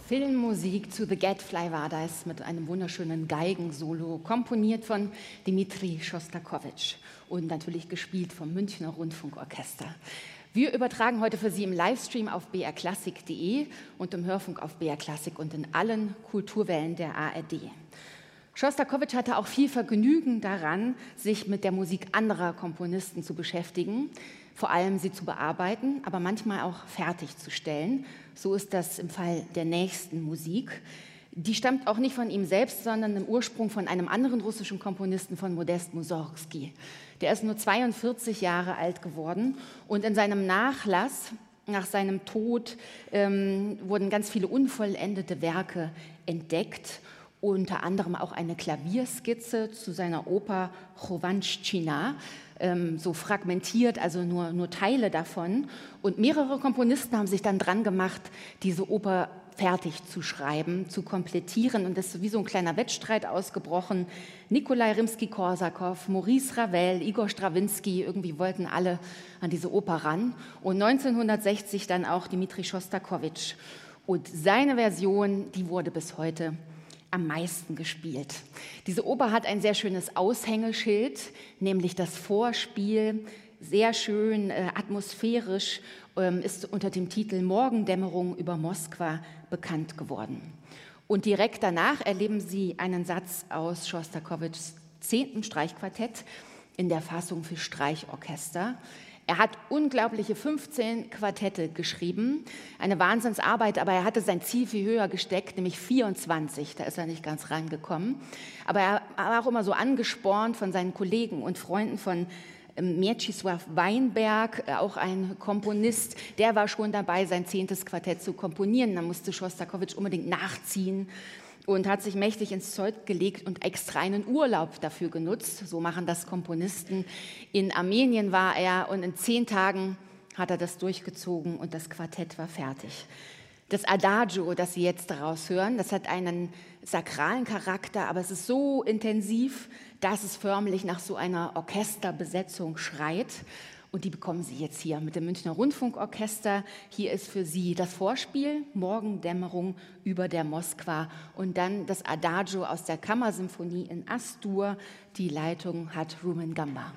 Filmmusik zu The Gadfly war das mit einem wunderschönen Geigensolo, komponiert von Dmitri Schostakowitsch und natürlich gespielt vom Münchner Rundfunkorchester. Wir übertragen heute für Sie im Livestream auf brklassik.de und im Hörfunk auf BR Klassik und in allen Kulturwellen der ARD. Schostakowitsch hatte auch viel Vergnügen daran, sich mit der Musik anderer Komponisten zu beschäftigen, vor allem sie zu bearbeiten, aber manchmal auch fertigzustellen. So ist das im Fall der nächsten Musik. Die stammt auch nicht von ihm selbst, sondern im Ursprung von einem anderen russischen Komponisten, von Modest Mussorgski. Der ist nur 42 Jahre alt geworden und in seinem Nachlass, nach seinem Tod, wurden ganz viele unvollendete Werke entdeckt. Unter anderem auch eine Klavierskizze zu seiner Oper Chovanchtschina, so fragmentiert, also nur Teile davon. Und mehrere Komponisten haben sich dann dran gemacht, diese Oper fertig zu schreiben, zu komplettieren. Und das ist wie so ein kleiner Wettstreit ausgebrochen. Nikolai Rimski-Korsakow, Maurice Ravel, Igor Strawinski, irgendwie wollten alle an diese Oper ran. Und 1960 dann auch Dmitri Schostakowitsch. Und seine Version, die wurde bis heute am meisten gespielt. Diese Oper hat ein sehr schönes Aushängeschild, nämlich das Vorspiel, sehr schön atmosphärisch, ist unter dem Titel Morgendämmerung über Moskwa bekannt geworden. Und direkt danach erleben Sie einen Satz aus Schostakowitschs 10. Streichquartett in der Fassung für Streichorchester. Er hat unglaubliche 15 Quartette geschrieben, eine Wahnsinnsarbeit, aber er hatte sein Ziel viel höher gesteckt, nämlich 24, da ist er nicht ganz rangekommen. Aber er war auch immer so angespornt von seinen Kollegen und Freunden, von Mieczysław Weinberg, auch ein Komponist, der war schon dabei, sein 10. Quartett zu komponieren. Da musste Schostakowitsch unbedingt nachziehen und hat sich mächtig ins Zeug gelegt und extra einen Urlaub dafür genutzt. So machen das Komponisten. In Armenien war er und in 10 Tagen hat er das durchgezogen und das Quartett war fertig. Das Adagio, das Sie jetzt daraus hören, das hat einen sakralen Charakter, aber es ist so intensiv, dass es förmlich nach so einer Orchesterbesetzung schreit. Und die bekommen Sie jetzt hier mit dem Münchner Rundfunkorchester. Hier ist für Sie das Vorspiel, Morgendämmerung über der Moskwa und dann das Adagio aus der Kammersymphonie in As-Dur. Die Leitung hat Rumen Gamba.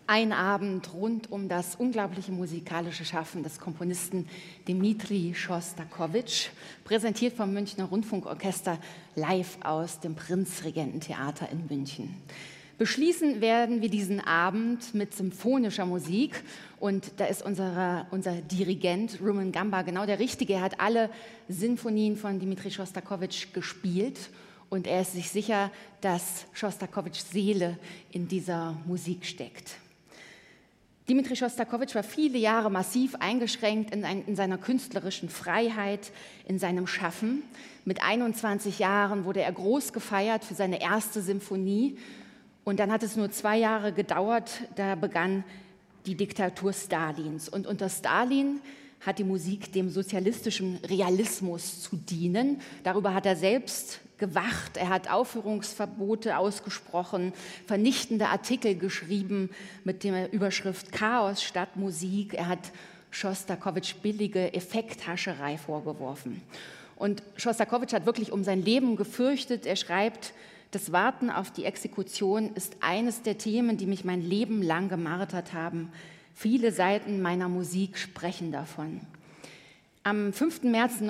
Ein Abend rund um das unglaubliche musikalische Schaffen des Komponisten Dmitri Schostakowitsch, präsentiert vom Münchner Rundfunkorchester live aus dem Prinzregententheater in München. Beschließen werden wir diesen Abend mit symphonischer Musik und da ist unser Dirigent Rumen Gamba genau der Richtige. Er hat alle Sinfonien von Dmitri Schostakowitsch gespielt und er ist sich sicher, dass Schostakowitschs Seele in dieser Musik steckt. Dmitri Schostakowitsch war viele Jahre massiv eingeschränkt in seiner künstlerischen Freiheit, in seinem Schaffen. Mit 21 Jahren wurde er groß gefeiert für seine erste Symphonie. Und dann hat es nur 2 Jahre gedauert, da begann die Diktatur Stalins. Und unter Stalin hat die Musik dem sozialistischen Realismus zu dienen. Darüber hat er selbst gewacht. Er hat Aufführungsverbote ausgesprochen, vernichtende Artikel geschrieben mit der Überschrift Chaos statt Musik. Er hat Schostakowitsch billige Effekthascherei vorgeworfen. Und Schostakowitsch hat wirklich um sein Leben gefürchtet. Er schreibt: Das Warten auf die Exekution ist eines der Themen, die mich mein Leben lang gemartert haben. Viele Seiten meiner Musik sprechen davon. Am 5. März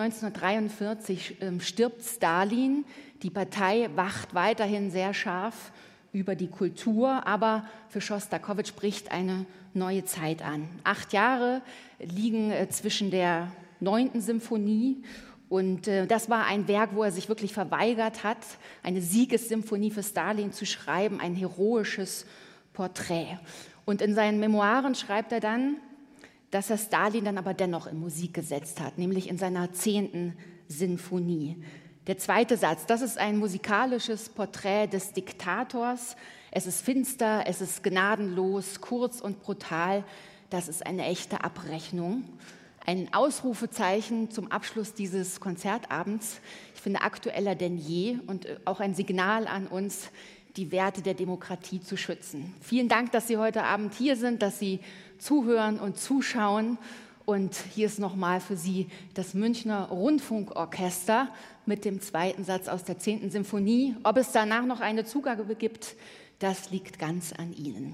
1943 stirbt Stalin. Die Partei wacht weiterhin sehr scharf über die Kultur, aber für Schostakowitsch bricht eine neue Zeit an. 8 Jahre liegen zwischen der 9. Symphonie und das war ein Werk, wo er sich wirklich verweigert hat, eine Siegessymphonie für Stalin zu schreiben, ein heroisches Porträt. Und in seinen Memoiren schreibt er dann, dass er Stalin dann aber dennoch in Musik gesetzt hat, nämlich in seiner 10. Sinfonie. Der zweite Satz, das ist ein musikalisches Porträt des Diktators. Es ist finster, es ist gnadenlos, kurz und brutal. Das ist eine echte Abrechnung. Ein Ausrufezeichen zum Abschluss dieses Konzertabends. Ich finde, aktueller denn je und auch ein Signal an uns, die Werte der Demokratie zu schützen. Vielen Dank, dass Sie heute Abend hier sind, dass Sie zuhören und zuschauen. Und hier ist nochmal für Sie das Münchner Rundfunkorchester mit dem zweiten Satz aus der 10. Symphonie. Ob es danach noch eine Zugabe gibt, das liegt ganz an Ihnen.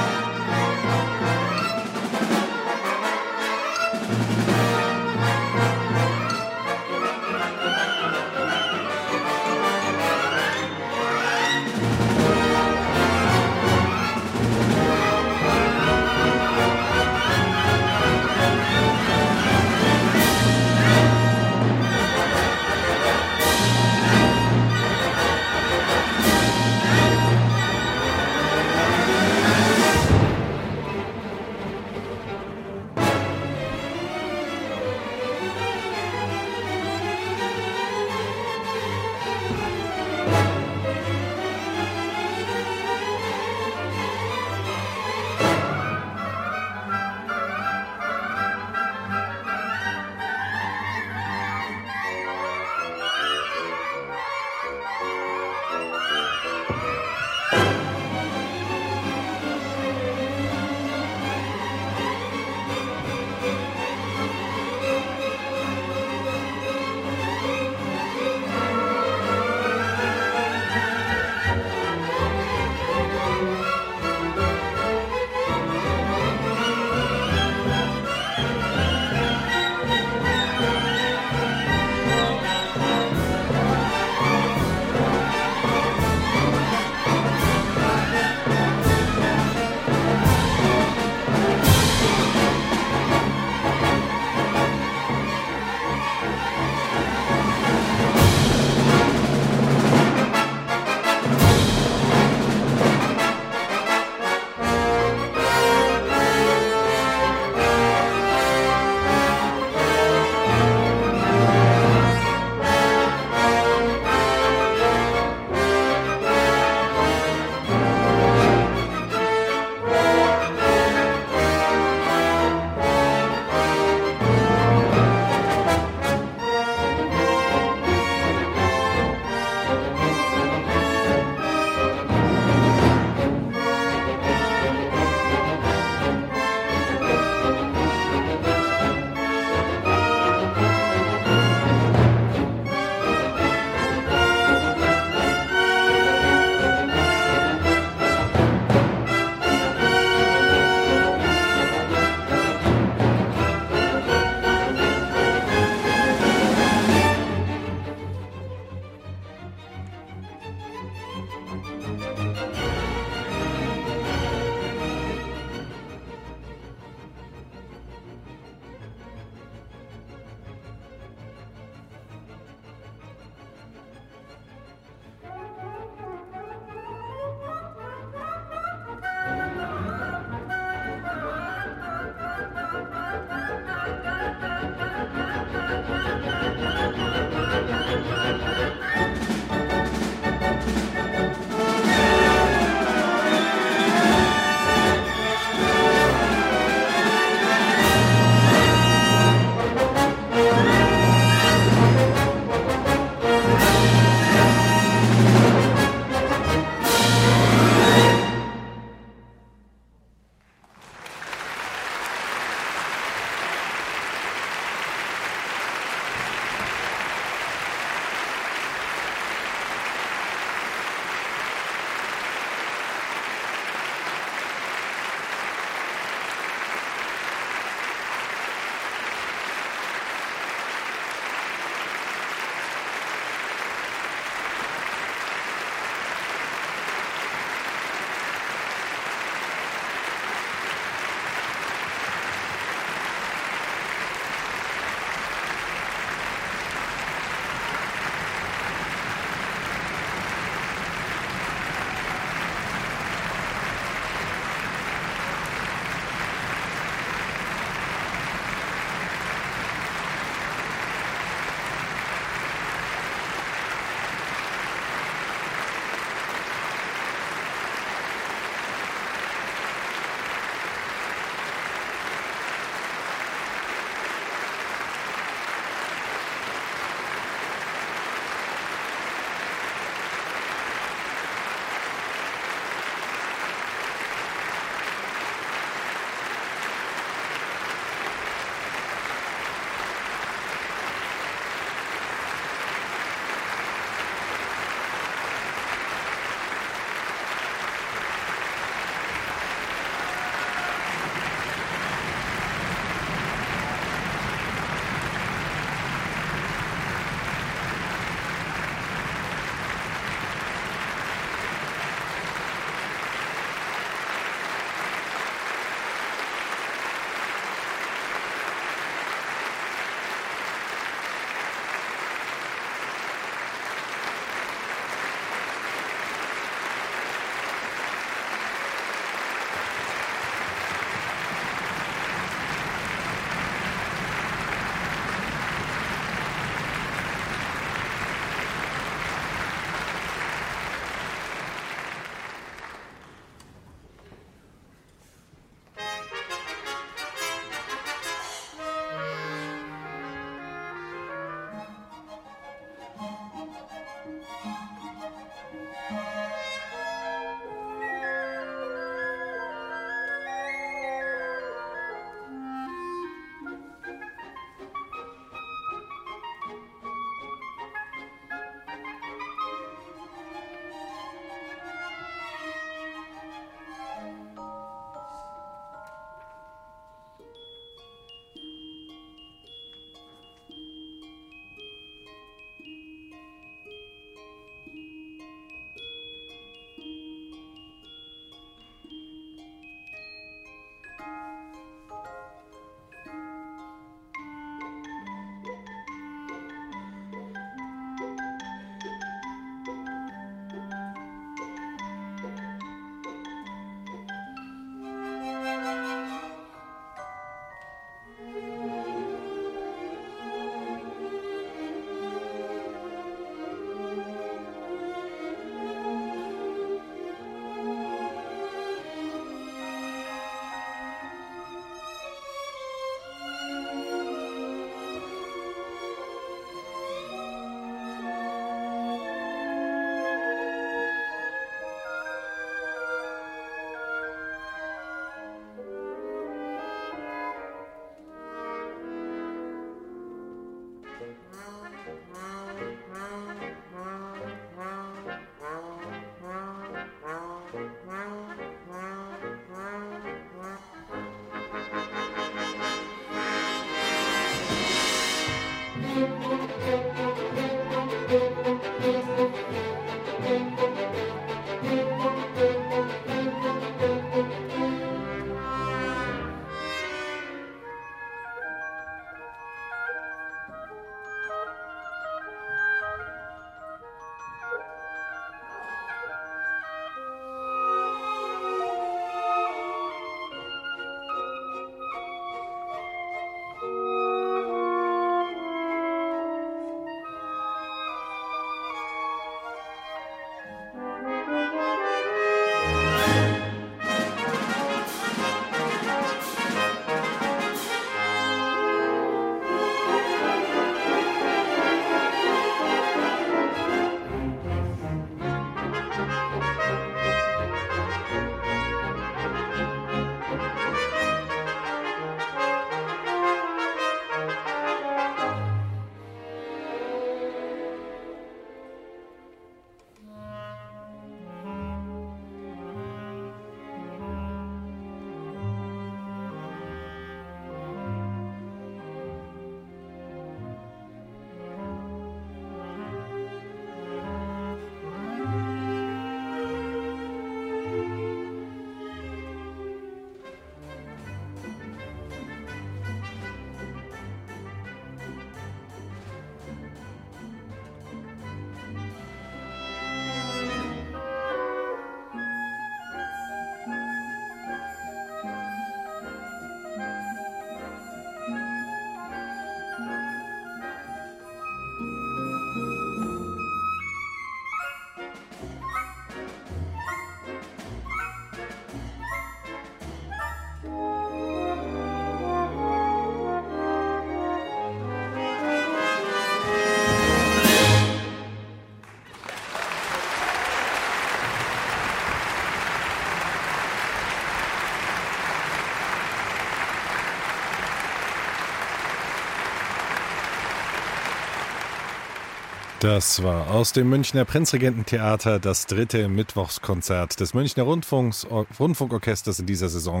Das war aus dem Münchner Prinzregententheater das 3. Mittwochskonzert des Münchner Rundfunkorchesters in dieser Saison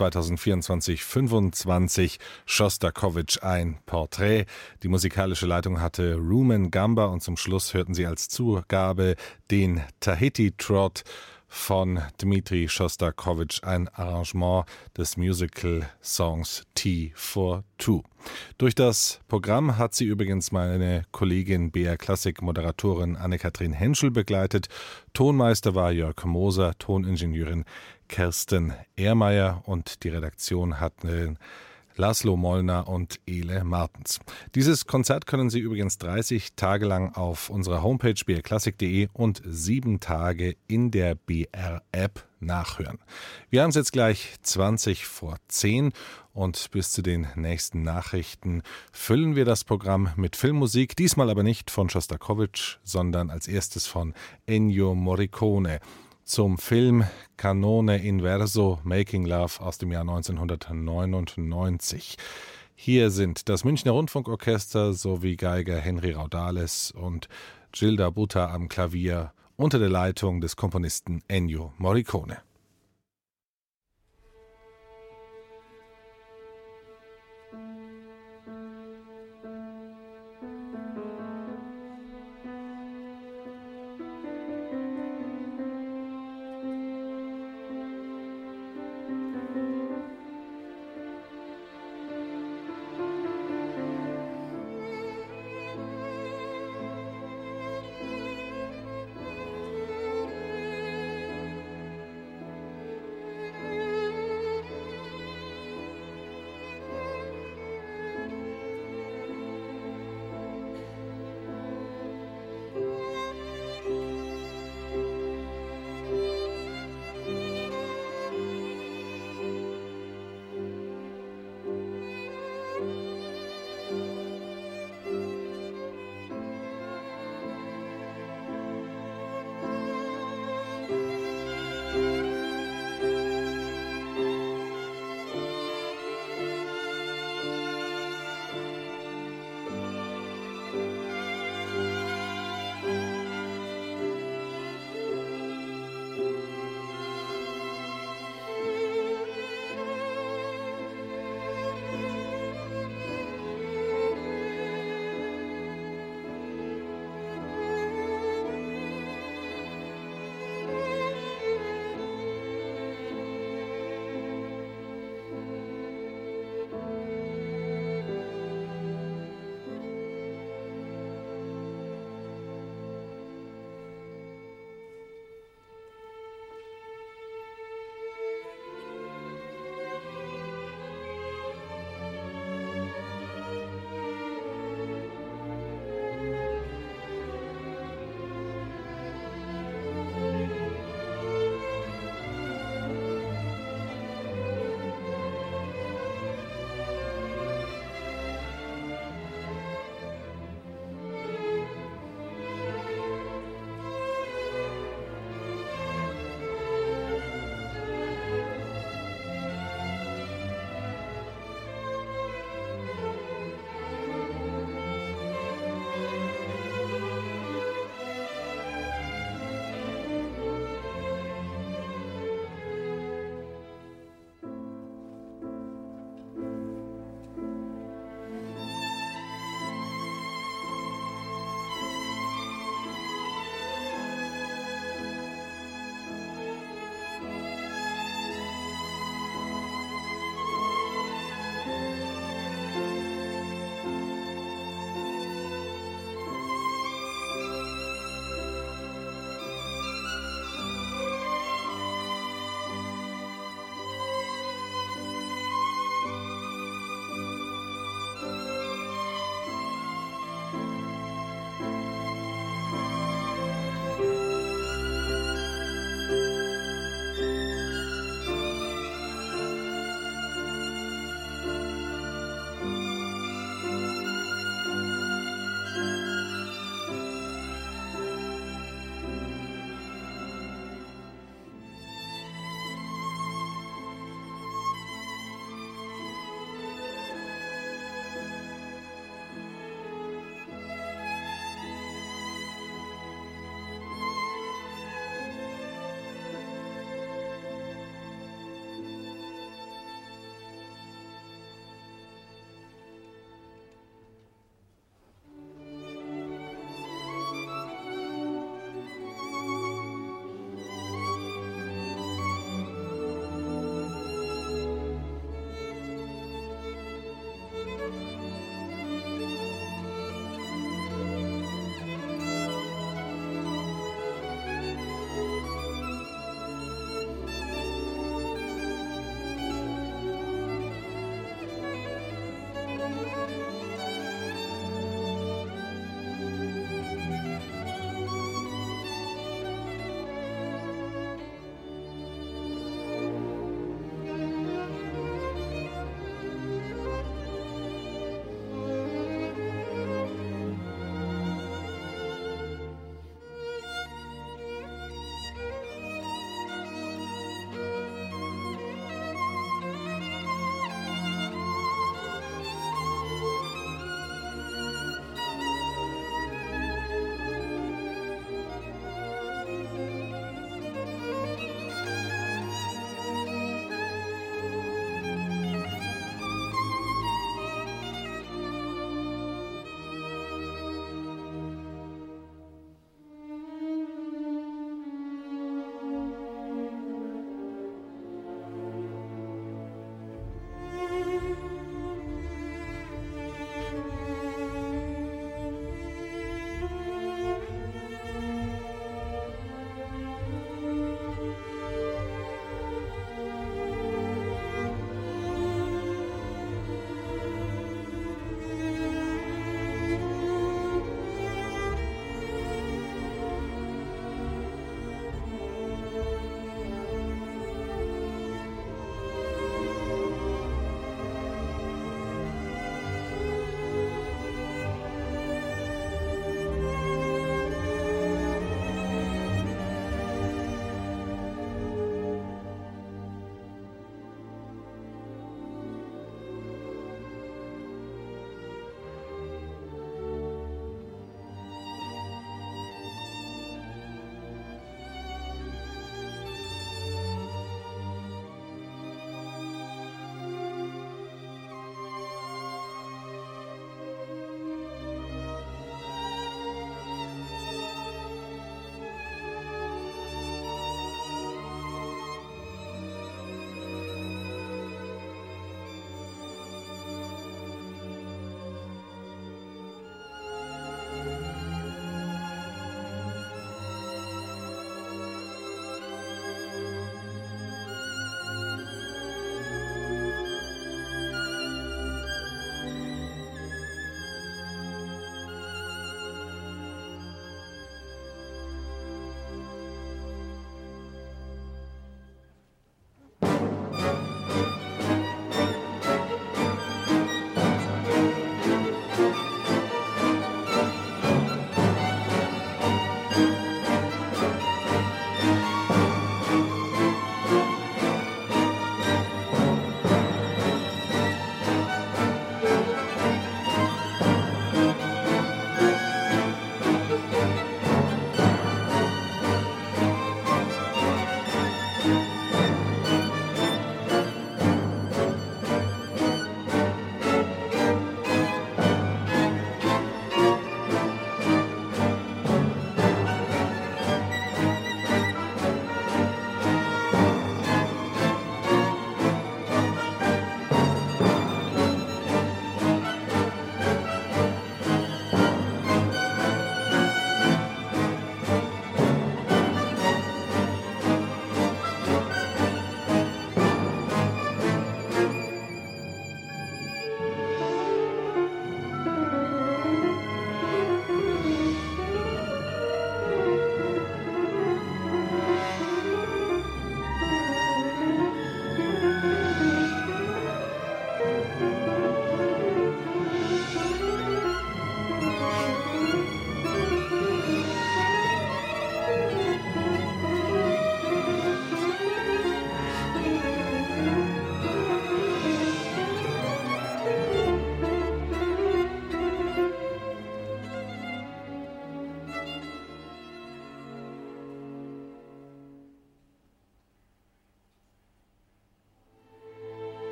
2024-25. Schostakowitsch, ein Porträt. Die musikalische Leitung hatte Rumen Gamba und zum Schluss hörten Sie als Zugabe den Tahiti Trot von Dmitri Schostakowitsch, ein Arrangement des Musical-Songs Tea for Two. Durch das Programm hat sie übrigens meine Kollegin BR Klassik-Moderatorin Anne-Kathrin Henschel begleitet. Tonmeister war Jörg Moser, Toningenieurin Kersten Ehrmeier und die Redaktion hatten Laszlo Mollner und Ele Martens. Dieses Konzert können Sie übrigens 30 Tage lang auf unserer Homepage brklassik.de und 7 Tage in der BR-App nachhören. Wir haben es jetzt gleich 20 vor 10 und bis zu den nächsten Nachrichten füllen wir das Programm mit Filmmusik, diesmal aber nicht von Schostakowitsch, sondern als erstes von Ennio Morricone. Zum Film Canone Inverso Making Love aus dem Jahr 1999. Hier sind das Münchner Rundfunkorchester sowie Geiger Henry Raudales und Gilda Butter am Klavier unter der Leitung des Komponisten Ennio Morricone.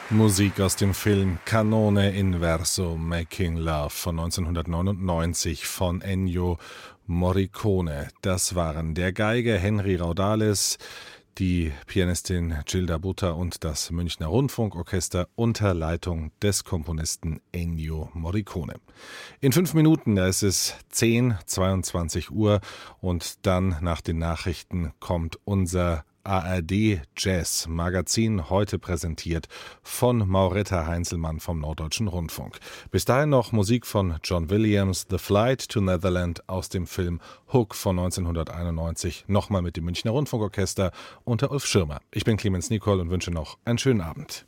Musik aus dem Film Canone in Verso Making Love von 1999 von Ennio Morricone. Das waren der Geiger Henry Raudales, die Pianistin Gilda Butter und das Münchner Rundfunkorchester unter Leitung des Komponisten Ennio Morricone. In 5 Minuten, da ist es 10:22 Uhr und dann nach den Nachrichten kommt unser ARD Jazz Magazin, heute präsentiert von Mauretta Heinzelmann vom Norddeutschen Rundfunk. Bis dahin noch Musik von John Williams, The Flight to Netherland aus dem Film Hook von 1991, nochmal mit dem Münchner Rundfunkorchester unter Ulf Schirmer. Ich bin Clemens Nicol und wünsche noch einen schönen Abend.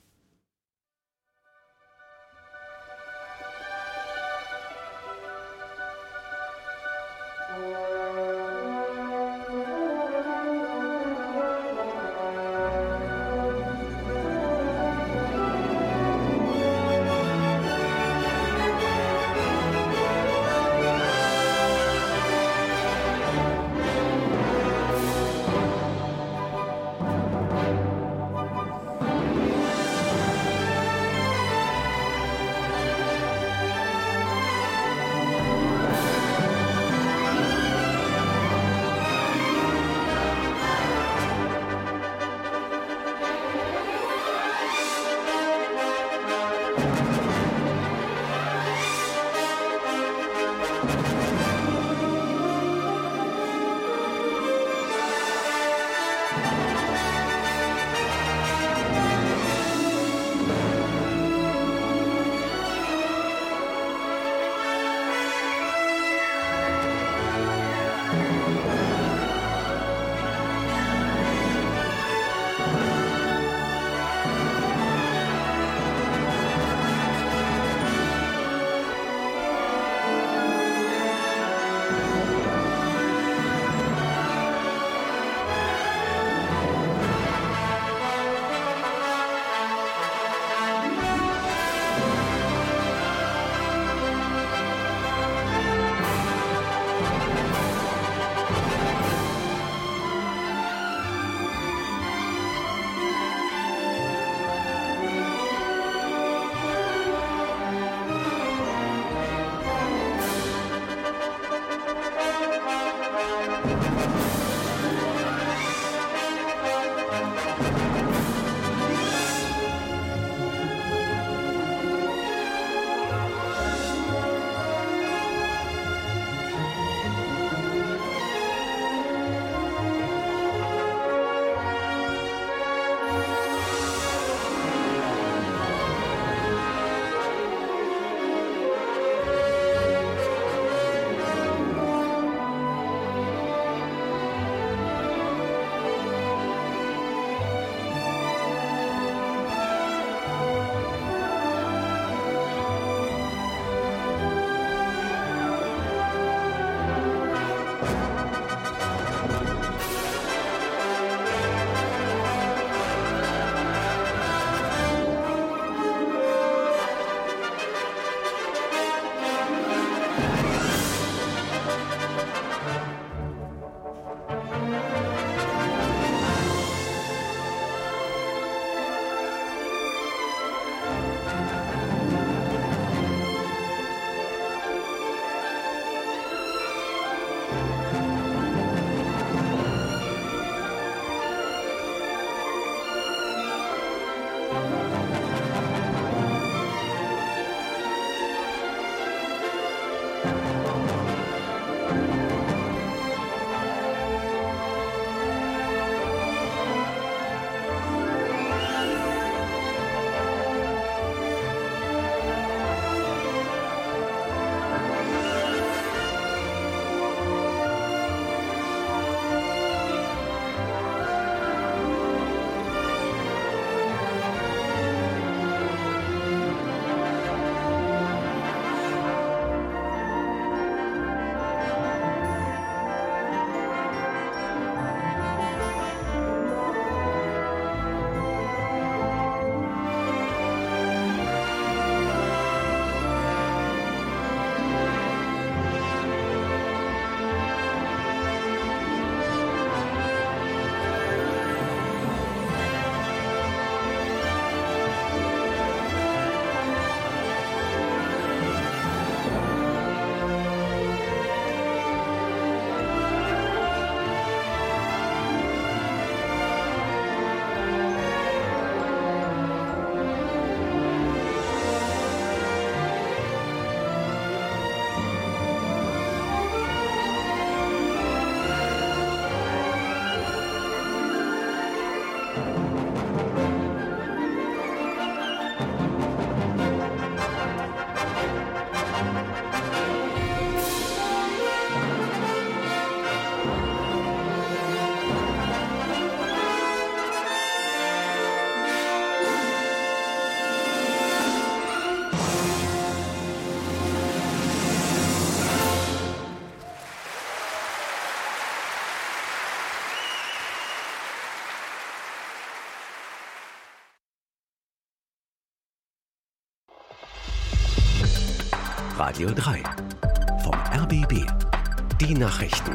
Radio 3. Vom RBB. Die Nachrichten.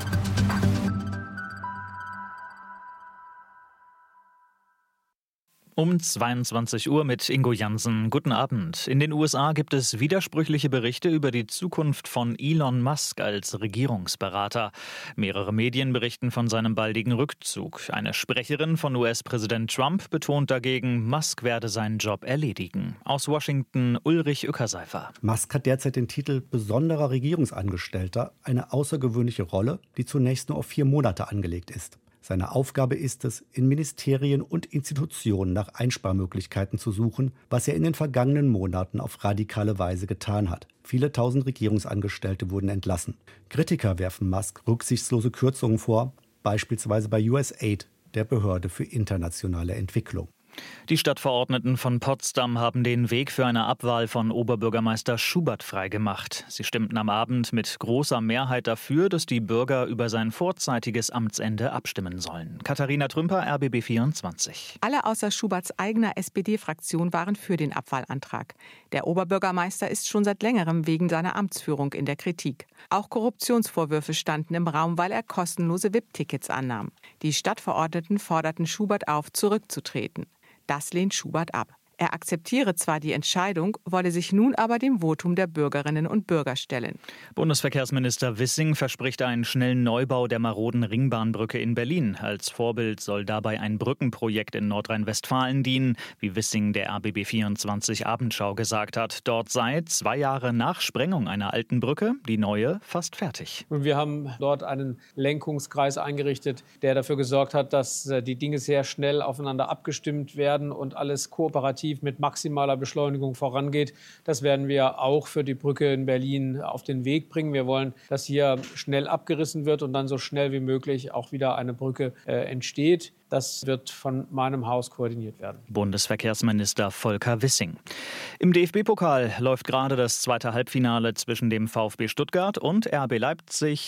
Um 22 Uhr mit Ingo Jansen. Guten Abend. In den USA gibt es widersprüchliche Berichte über die Zukunft von Elon Musk als Regierungsberater. Mehrere Medien berichten von seinem baldigen Rückzug. Eine Sprecherin von US-Präsident Trump betont dagegen, Musk werde seinen Job erledigen. Aus Washington Ulrich Ueckerseifer. Musk hat derzeit den Titel besonderer Regierungsangestellter, eine außergewöhnliche Rolle, die zunächst nur auf 4 Monate angelegt ist. Seine Aufgabe ist es, in Ministerien und Institutionen nach Einsparmöglichkeiten zu suchen, was er in den vergangenen Monaten auf radikale Weise getan hat. Viele tausend Regierungsangestellte wurden entlassen. Kritiker werfen Musk rücksichtslose Kürzungen vor, beispielsweise bei USAID, der Behörde für internationale Entwicklung. Die Stadtverordneten von Potsdam haben den Weg für eine Abwahl von Oberbürgermeister Schubert freigemacht. Sie stimmten am Abend mit großer Mehrheit dafür, dass die Bürger über sein vorzeitiges Amtsende abstimmen sollen. Katharina Trümper, RBB 24. Alle außer Schuberts eigener SPD-Fraktion waren für den Abwahlantrag. Der Oberbürgermeister ist schon seit längerem wegen seiner Amtsführung in der Kritik. Auch Korruptionsvorwürfe standen im Raum, weil er kostenlose VIP-Tickets annahm. Die Stadtverordneten forderten Schubert auf, zurückzutreten. Das lehnt Schubert ab. Er akzeptiere zwar die Entscheidung, wolle sich nun aber dem Votum der Bürgerinnen und Bürger stellen. Bundesverkehrsminister Wissing verspricht einen schnellen Neubau der maroden Ringbahnbrücke in Berlin. Als Vorbild soll dabei ein Brückenprojekt in Nordrhein-Westfalen dienen, wie Wissing der RBB 24 Abendschau gesagt hat. Dort sei 2 Jahre nach Sprengung einer alten Brücke die neue fast fertig. Und wir haben dort einen Lenkungskreis eingerichtet, der dafür gesorgt hat, dass die Dinge sehr schnell aufeinander abgestimmt werden und alles kooperativ mit maximaler Beschleunigung vorangeht. Das werden wir auch für die Brücke in Berlin auf den Weg bringen. Wir wollen, dass hier schnell abgerissen wird und dann so schnell wie möglich auch wieder eine Brücke entsteht. Das wird von meinem Haus koordiniert werden. Bundesverkehrsminister Volker Wissing. Im DFB-Pokal läuft gerade das zweite Halbfinale zwischen dem VfB Stuttgart und RB Leipzig.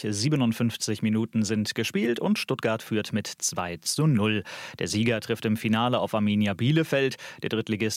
57 Minuten sind gespielt und Stuttgart führt mit 2:0. Der Sieger trifft im Finale auf Arminia Bielefeld. Der Drittligist